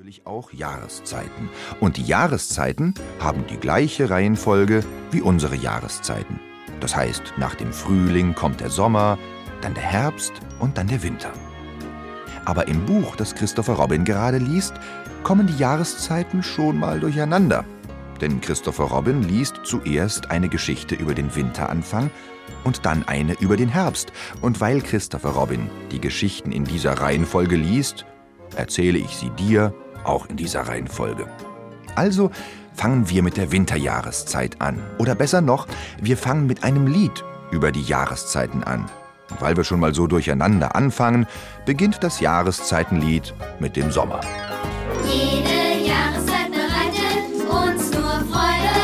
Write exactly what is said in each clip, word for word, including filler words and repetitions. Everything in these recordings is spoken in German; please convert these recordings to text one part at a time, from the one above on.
natürlich auch Jahreszeiten. Und die Jahreszeiten haben die gleiche Reihenfolge wie unsere Jahreszeiten. Das heißt, nach dem Frühling kommt der Sommer, dann der Herbst und dann der Winter. Aber im Buch, das Christopher Robin gerade liest, kommen die Jahreszeiten schon mal durcheinander. Denn Christopher Robin liest zuerst eine Geschichte über den Winteranfang und dann eine über den Herbst. Und weil Christopher Robin die Geschichten in dieser Reihenfolge liest, erzähle ich sie dir auch in dieser Reihenfolge. Also fangen wir mit der Winterjahreszeit an. Oder besser noch, wir fangen mit einem Lied über die Jahreszeiten an. Und weil wir schon mal so durcheinander anfangen, beginnt das Jahreszeitenlied mit dem Sommer. Jede Jahreszeit bereitet uns nur Freude.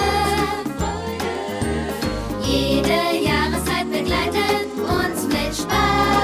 Jede Jahreszeit begleitet uns mit Spaß.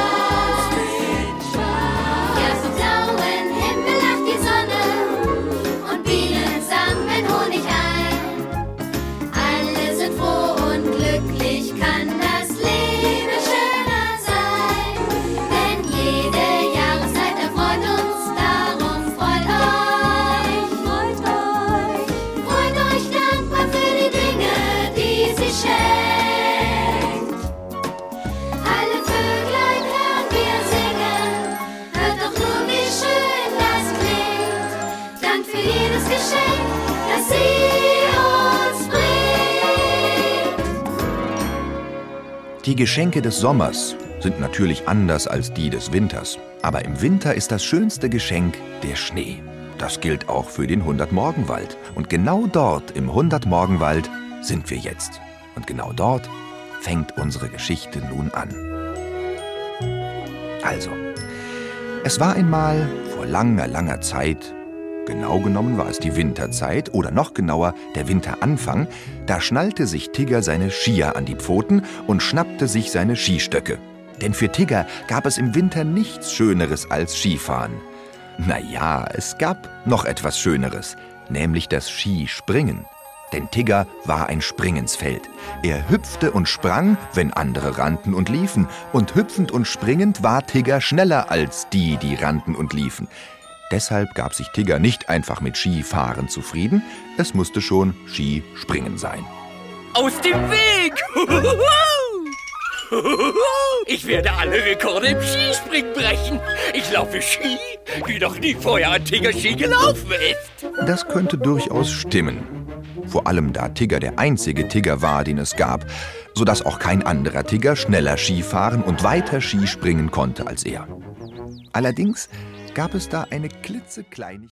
Ja, vom blauen Himmel lacht die Sonne und Bienen sammeln Honig ein. Alle sind froh und glücklich, kann das Leben schöner sein. Denn jede Jahreszeit erfreut uns, darum freut euch. Freut euch. Freut euch dankbar für die Dinge, die sie schenkt. Alle Vöglein hören wir singen, hört doch nur, wie schön das klingt. Dank für jedes Geschenk, das sie uns bringt. Die Geschenke des Sommers sind natürlich anders als die des Winters. Aber im Winter ist das schönste Geschenk der Schnee. Das gilt auch für den Hundert-Morgenwald. Und genau dort, im Hundert-Morgenwald, sind wir jetzt. Und genau dort fängt unsere Geschichte nun an. Also, es war einmal vor langer, langer Zeit, genau genommen war es die Winterzeit oder noch genauer der Winteranfang, da schnallte sich Tigger seine Skier an die Pfoten und schnappte sich seine Skistöcke. Denn für Tigger gab es im Winter nichts Schöneres als Skifahren. Naja, es gab noch etwas Schöneres, nämlich das Skispringen. Denn Tigger war ein Springensfeld. Er hüpfte und sprang, wenn andere rannten und liefen. Und hüpfend und springend war Tigger schneller als die, die rannten und liefen. Deshalb gab sich Tigger nicht einfach mit Skifahren zufrieden, es musste schon Skispringen sein. Aus dem Weg! Ich werde alle Rekorde im Skispringen brechen. Ich laufe Ski, wie noch nie vorher ein Tigger Ski gelaufen ist. Das könnte durchaus stimmen. Vor allem da Tigger der einzige Tigger war, den es gab, sodass auch kein anderer Tigger schneller Skifahren und weiter Skispringen konnte als er. Allerdings gab es da eine klitzekleine